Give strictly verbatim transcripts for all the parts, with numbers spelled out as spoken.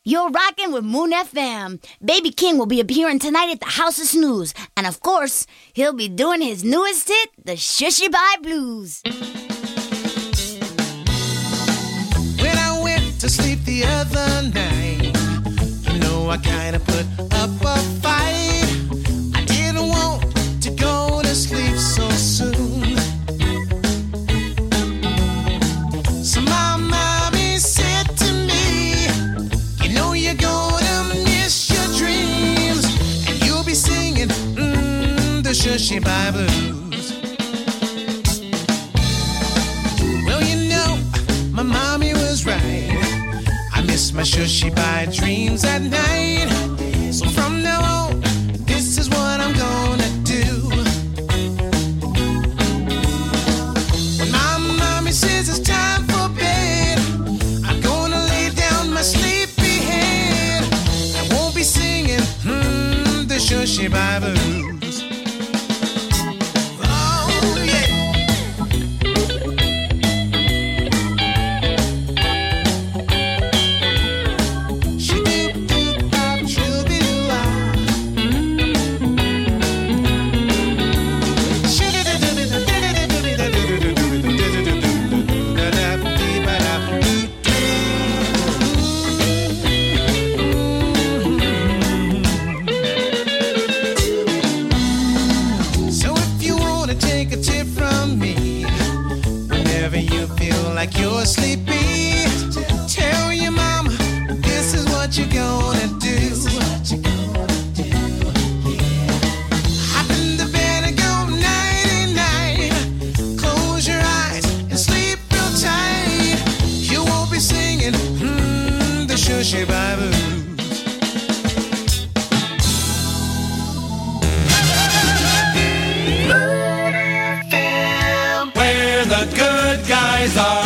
You're rocking with Moon F M. Baby King will be appearing tonight at the House of Snooze. And of course, he'll be doing his newest hit, the Shushy Bye Blues. When I went to sleep the other night, you know I kinda put up a fight. I didn't want to go to sleep so soon. So my mommy said to me, you know you're gonna miss your dreams, and you'll be singing mm, the Shushy Bye Blues. Well, you know, my mommy was right. I miss my Shushy Bye dreams at night. So from now on, this is what I'm gonna do. When my mommy says it's time for bed, I'm gonna lay down my sleepy head. I won't be singing hmm, the Shushy Bye Blues. Oh, yeah. Like you're sleepy, tell your mama this is what you're gonna do. Hop in the bed and go nighty-night. Close your eyes and sleep real tight. You won't be singing hmm, the Shushy Bye Blues. Where the good guys are.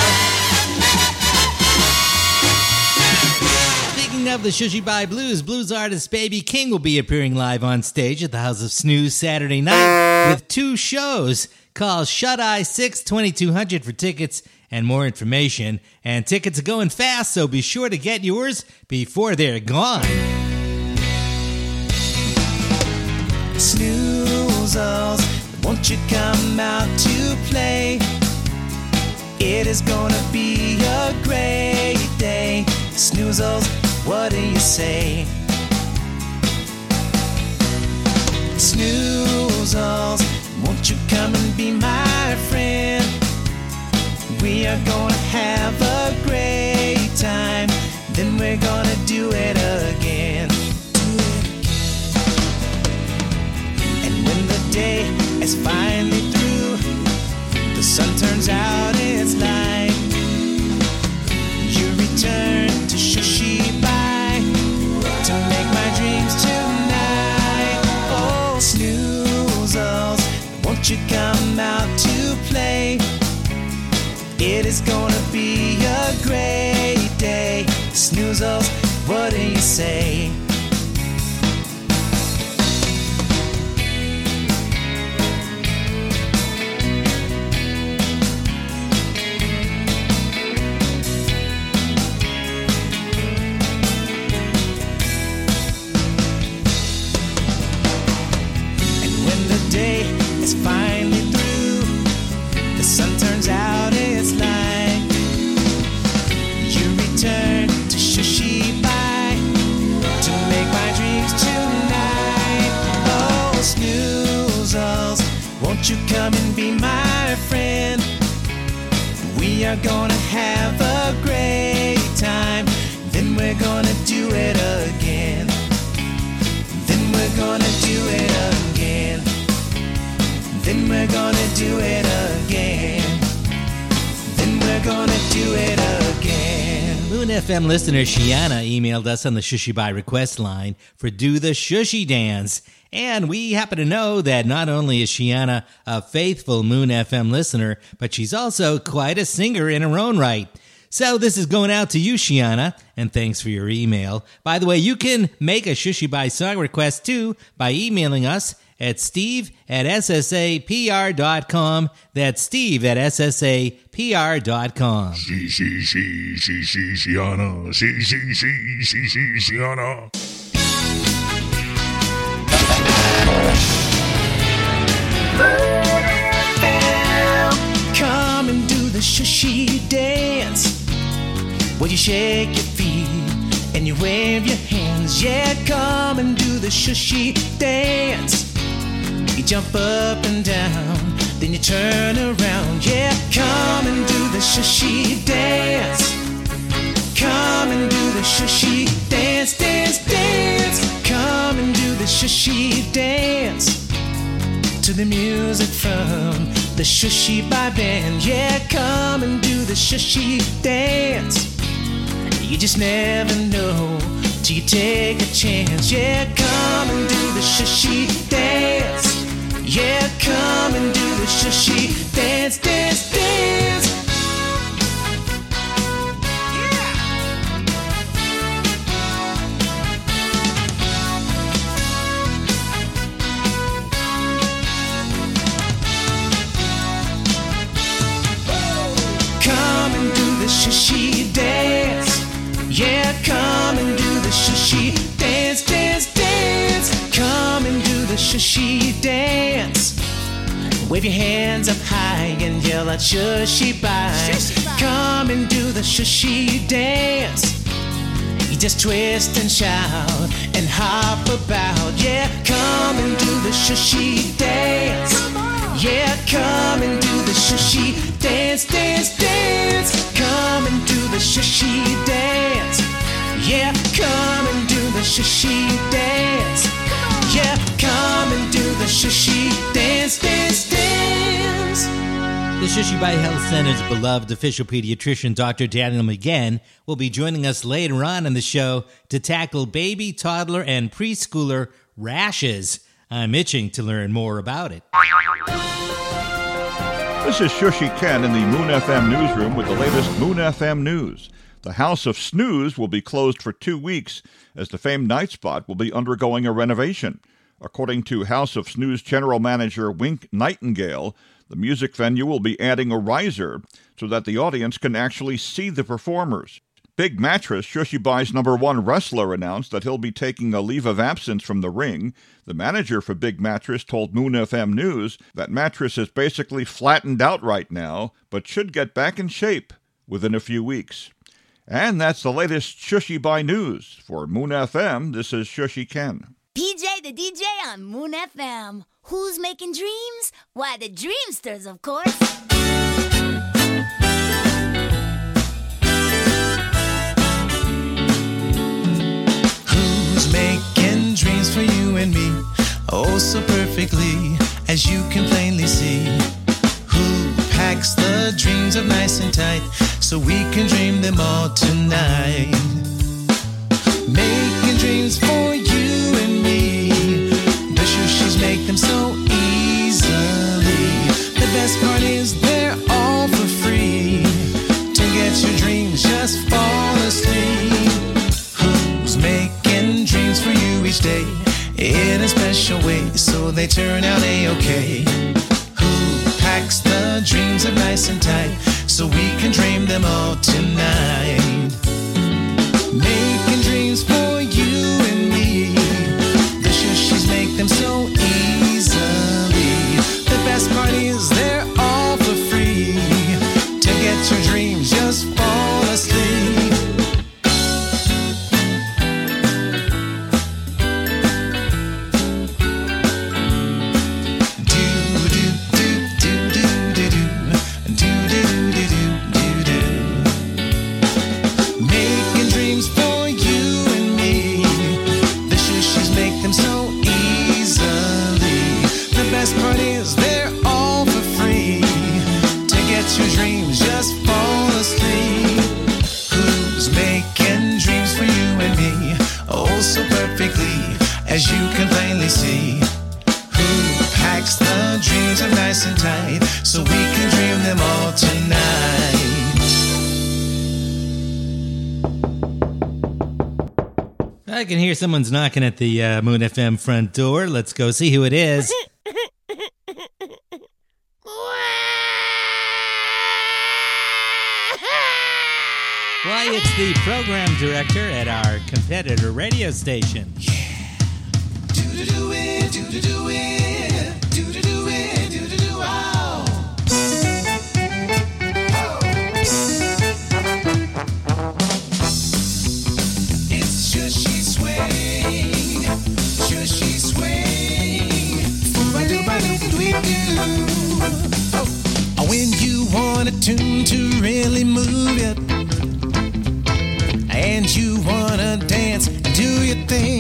Of the Shushy Bye Blues, blues artist Baby King will be appearing live on stage at the House of Snooze Saturday night with two shows. Call Shut Eye six twenty-two hundred for tickets and more information. And tickets are going fast, so be sure to get yours before they're gone. Snoozles, won't you come out to play? It is gonna be a great day. Snoozles, what do you say? Snoozles, won't you come and be my friend? We are gonna have a great time. Then we're gonna do it again. And when the day is finally through, the sun turns out its light, you return to Shushy Bye to make my dreams tonight. Oh, Snoozles, won't you come out to play? It is gonna be a great day. Snoozles, what do you say? Day is finally through, the sun turns out its light, you return to Shushy Bye to make my dreams tonight. Oh, Snoozles, won't you come and be my friend? We are gonna have a great time. Then we're gonna do it again. Then we're gonna do it again. Then we're gonna do it again. Then we're gonna do it again. Moon F M listener Shiana emailed us on the Shushy Bye request line for Do the Shushy Dance. And we happen to know that not only is Shiana a faithful Moon F M listener, but she's also quite a singer in her own right. So this is going out to you, Shiana, and thanks for your email. By the way, you can make a Shushy Bye song request too by emailing us at steve at s s a p r dot com. That's steve at s s a p r dot com. She, she, she, she, she, Shiana. She, she, she, she, she, Shiana. Come and do the shushy dance, where you shake your feet and you wave your hands. Yeah, come and do the shushy dance. You jump up and down, then you turn around. Yeah, come and do the shushy dance. Come and do the shushy dance, dance, dance. Come and do the shushy dance to the music from the Shushy Bye Band. Yeah, come and do the shushy dance. You just never know till you take a chance. Yeah, come and do the shushy dance. Yeah, come and do the shushy dance, dance, dance. Shushy dance. Yeah, come and do the shushy dance, dance, dance. Come and do the shushy dance. Wave your hands up high and yell out shushy bye. Come and do the shushy dance. You just twist and shout and hop about. Yeah, come and do the shushy dance. Yeah, come and do the shushy dance, dance, dance. Come and do the shushy dance. Yeah, come and do the shushy dance. Yeah, come and do the shushy dance, dance, dance. The Shushy Bye Health Center's beloved official pediatrician, Doctor Daniel McGann, will be joining us later on in the show to tackle baby, toddler, and preschooler rashes. I'm itching to learn more about it. This is Shushy Ken in the Moon F M newsroom with the latest Moon F M news. The House of Snooze will be closed for two weeks as the famed night spot will be undergoing a renovation. According to House of Snooze General Manager Wink Nightingale, the music venue will be adding a riser so that the audience can actually see the performers. Big Mattress, Shushy Bye's number one wrestler, announced that he'll be taking a leave of absence from the ring. The manager for Big Mattress told Moon F M News that Mattress is basically flattened out right now, but should get back in shape within a few weeks. And that's the latest Shushy Bye news. For Moon F M, this is Shushy Ken. P J the D J on Moon F M. Who's making dreams? Why, the Dreamsters, of course. Making dreams for you and me, oh so perfectly, as you can plainly see. Who packs the dreams up nice and tight, so we can dream them all tonight. Making dreams for you and me, the Shushys make them so easily. The best part is they're all for free. To get your dreams, just fall asleep. Who's making dreams for you each day in a special way, so they turn out a-okay? Who packs the dreams up nice and tight, so we can dream them all tonight? Making dreams for you and me, the Shushys make them so easily. The best part is they're all for free. To get your dreams, just fall asleep. As you can plainly see, who packs the dreams up nice and tight, so we can dream them all tonight. I can hear someone's knocking at the uh, Moon F M front door. Let's go see who it is. Why, it's the program director at our competitor radio station. Yeah. Do-do-do it, do-do-do it, do-do-do it, do-do-do, oh. It's Shushy Swing, Shushy Swing. Oh, when you want a tune to really move it, and you wanna dance and do your thing,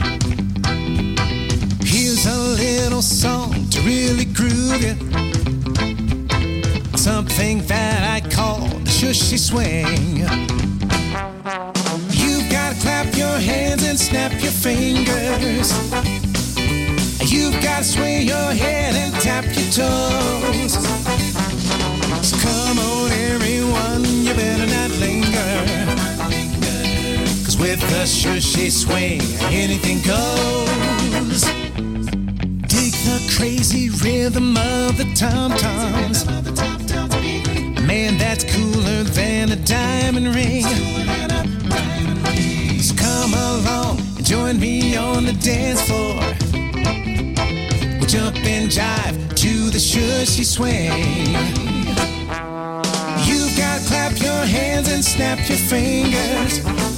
here's a little song to really groove you. Something that I call the Shushy Swing. You've gotta clap your hands and snap your fingers. You've gotta sway your head and tap your toes. So come on everyone, you better not linger. With the Shushy Swing, anything goes. Dig the crazy rhythm of the tom-toms. Man, that's cooler than a diamond ring. So come along and join me on the dance floor. We'll jump and jive to the Shushy Swing. You've got to clap your hands and snap your fingers.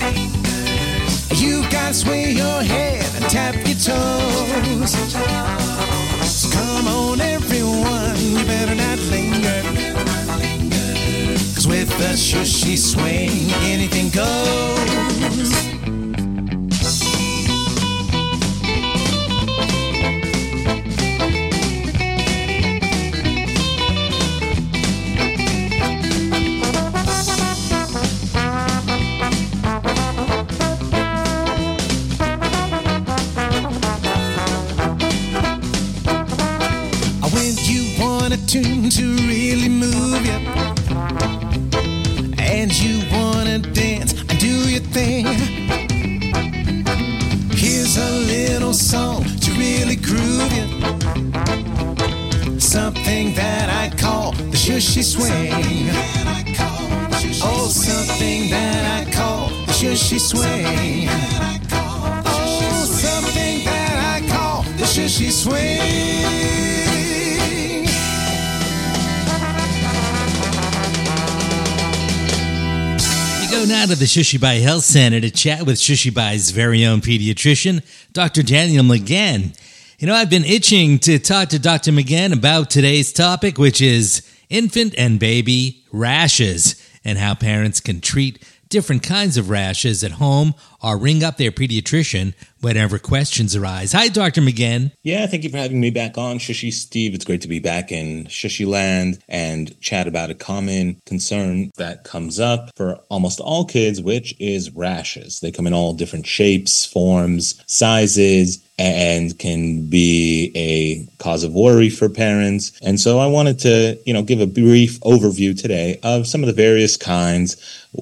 You gotta sway your head and tap your toes. So come on everyone, you better not linger. Cause with the Shushy Swing, anything goes. Tune to really move you, and you wanna dance and do your thing. Here's a little song to really groove you. Something that I call the Shushy Swing. Oh, something that I call the Shushy Swing. Oh, something that I call the Shushy Swing. Go now to the Shushy Bye Health Center to chat with Shushy Bye's very own pediatrician, Doctor Daniel McGann. You know, I've been itching to talk to Doctor McGann about today's topic, which is infant and baby rashes, and how parents can treat different kinds of rashes at home or ring up their pediatrician whenever questions arise. Hi, Doctor McGann. Yeah, thank you for having me back on, Shushy Steve. It's great to be back in Shushy Land and chat about a common concern that comes up for almost all kids, which is rashes. They come in all different shapes, forms, sizes, and can be a cause of worry for parents. And so I wanted to, you know, give a brief overview today of some of the various kinds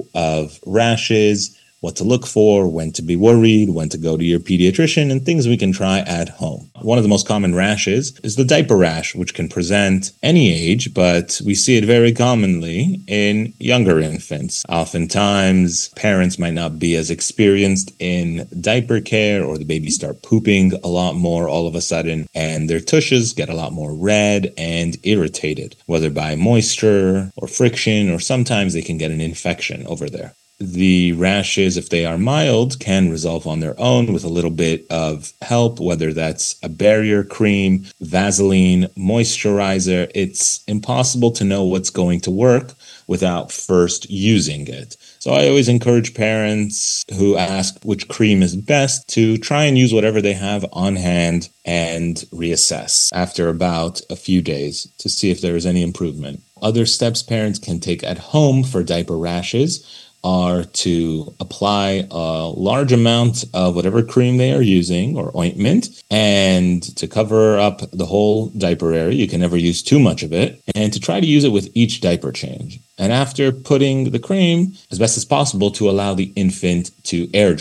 of rashes, what to look for, when to be worried, when to go to your pediatrician, and things we can try at home. One of the most common rashes is the diaper rash, which can present any age, but we see it very commonly in younger infants. Oftentimes, parents might not be as experienced in diaper care, or the babies start pooping a lot more all of a sudden, and their tushes get a lot more red and irritated, whether by moisture or friction, or sometimes they can get an infection over there. The rashes, if they are mild, can resolve on their own with a little bit of help, whether that's a barrier cream, Vaseline, moisturizer. It's impossible to know what's going to work without first using it. So I always encourage parents who ask which cream is best to try and use whatever they have on hand and reassess after about a few days to see if there is any improvement. Other steps parents can take at home for diaper rashes are to apply a large amount of whatever cream they are using or ointment, and to cover up the whole diaper area. You can never use too much of it, and to try to use it with each diaper change. And after putting the cream, as best as possible, to allow the infant to air dry.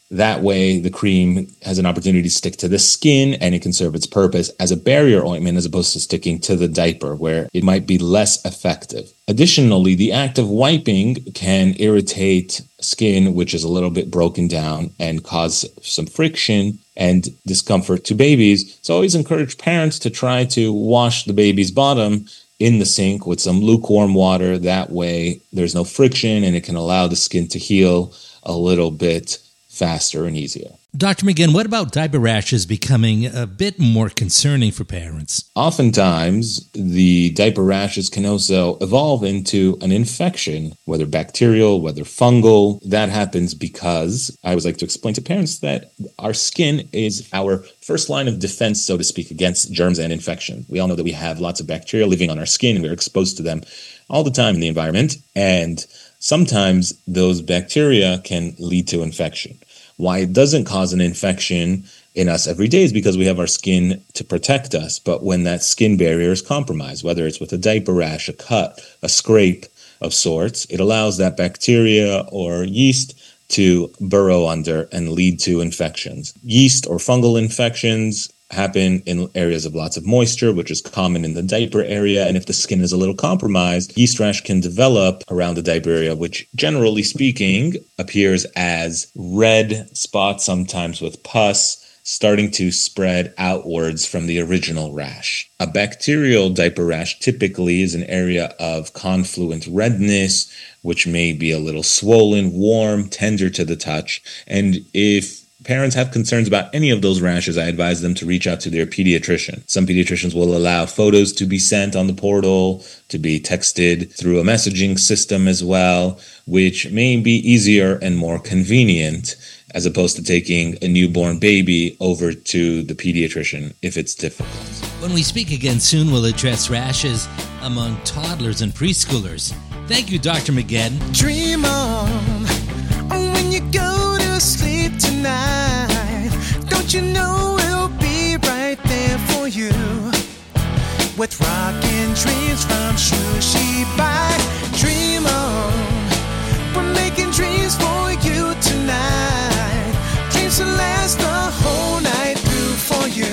That way, the cream has an opportunity to stick to the skin and it can serve its purpose as a barrier ointment as opposed to sticking to the diaper where it might be less effective. Additionally, the act of wiping can irritate skin, which is a little bit broken down, and cause some friction and discomfort to babies. So I always encourage parents to try to wash the baby's bottom in the sink with some lukewarm water. That way, there's no friction and it can allow the skin to heal a little bit faster and easier. Doctor McGinn, what about diaper rashes becoming a bit more concerning for parents? Oftentimes, the diaper rashes can also evolve into an infection, whether bacterial, whether fungal. That happens because I always like to explain to parents that our skin is our first line of defense, so to speak, against germs and infection. We all know that we have lots of bacteria living on our skin and we're exposed to them all the time in the environment. And sometimes those bacteria can lead to infection. Why it doesn't cause an infection in us every day is because we have our skin to protect us. But when that skin barrier is compromised, whether it's with a diaper rash, a cut, a scrape of sorts, it allows that bacteria or yeast to burrow under and lead to infections. Yeast or fungal infections happen in areas of lots of moisture, which is common in the diaper area. And if the skin is a little compromised, yeast rash can develop around the diaper area, which generally speaking appears as red spots, sometimes with pus, starting to spread outwards from the original rash. A bacterial diaper rash typically is an area of confluent redness, which may be a little swollen, warm, tender to the touch. And if parents have concerns about any of those rashes, I advise them to reach out to their pediatrician. Some pediatricians will allow photos to be sent on the portal, to be texted through a messaging system as well, which may be easier and more convenient as opposed to taking a newborn baby over to the pediatrician if it's difficult. When we speak again soon, we'll address rashes among toddlers and preschoolers. Thank you, Doctor McGinn. Dream on when you go to sleep tonight. Don't you know we'll be right there for you with rockin' dreams from Shushi by. Dream on, we're making dreams for you tonight. Dreams to last the whole night through for you.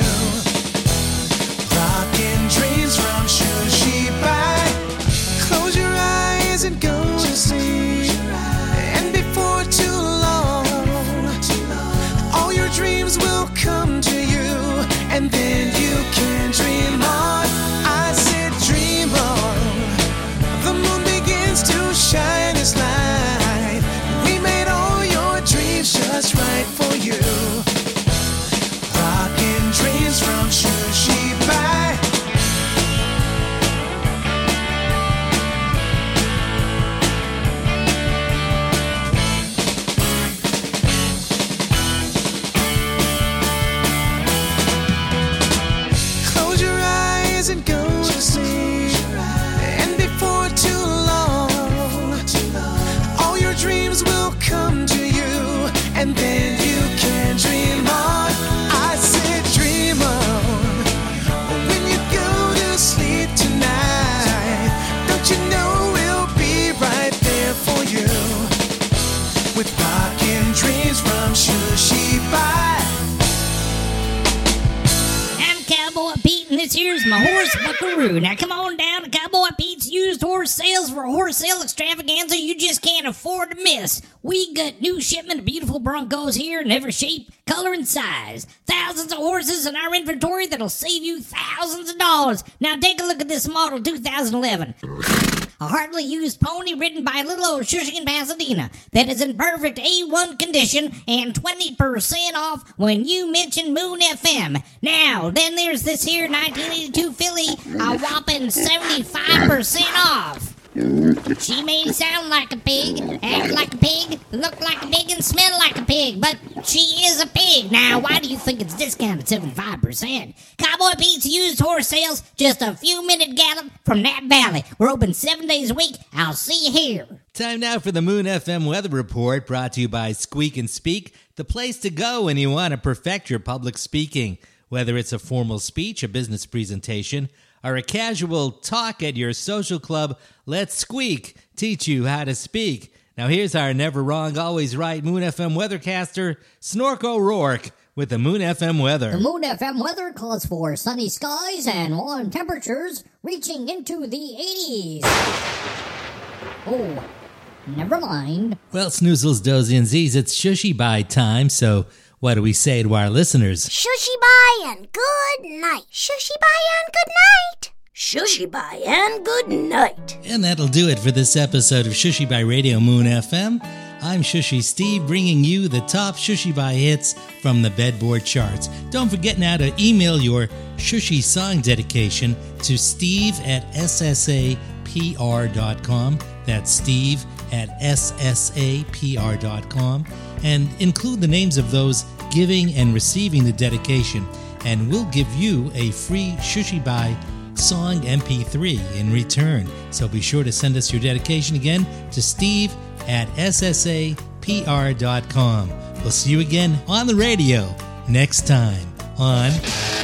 Rockin' dreams from Shushi by. Close your eyes and go to sleep. And before too long, all your dreams will come to you, and then you can dream on. I said dream on. The moon begins to shine its light. We made all your dreams just right for you. Rockin' dreams from Shushi by. Close your eyes and go to sleep. And before too long, all your dreams will come to you, and then you can dream on. I said dream on. When you go to sleep tonight, don't you know we'll be right there for you with rockin' dreams from Shushi by. I'm Cowboy Pete, and this here's my horse buckaroo. Now come on down to Cowboy Pete's used horse sales for a horse sale extravaganza you just can't afford to miss. We got new shipment of beautiful Broncos here in every shape, color, and size. Thousands of horses in our inventory that'll save you thousands of dollars. Now take a look at this model two thousand eleven. A hardly used pony ridden by little old Shushi in Pasadena that is in perfect A one condition and twenty percent off when you mention Moon F M. Now, then there's this here nineteen eighty-two filly, a whopping seventy-five percent off. She may sound like a pig, act like a pig, look like a pig, and smell like a pig, but she is a pig. Now, why do you think it's discounted seventy-five percent? Cowboy Pete's used horse sales, just a few minute gallop from Nap Valley. We're open seven days a week. I'll see you here. Time now for the Moon F M Weather Report, brought to you by Squeak and Speak, the place to go when you want to perfect your public speaking. Whether it's a formal speech, a business presentation, or a casual talk at your social club, let Squeak teach you how to speak. Now here's our never wrong, always right Moon F M weathercaster, Snork O'Rourke, with the Moon F M weather. The Moon F M weather calls for sunny skies and warm temperatures reaching into the eighties. Oh, never mind. Well, Snoozles, Dozy, and Z's, it's Shushy Bye time, so what do we say to our listeners? Shushy bye and good night. Shushy bye and good night. Shushy bye and good night. And that'll do it for this episode of Shushy Bye Radio Moon F M. I'm Shushy Steve, bringing you the top Shushy Bye hits from the Bedboard charts. Don't forget now to email your Shushy song dedication to steve at s s a p r dot com. That's steve at s s a p r dot com. And include the names of those giving and receiving the dedication, and we'll give you a free Shushy Bye song M P three in return. So be sure to send us your dedication again to steve at s s a p r dot com. We'll see you again on the radio next time on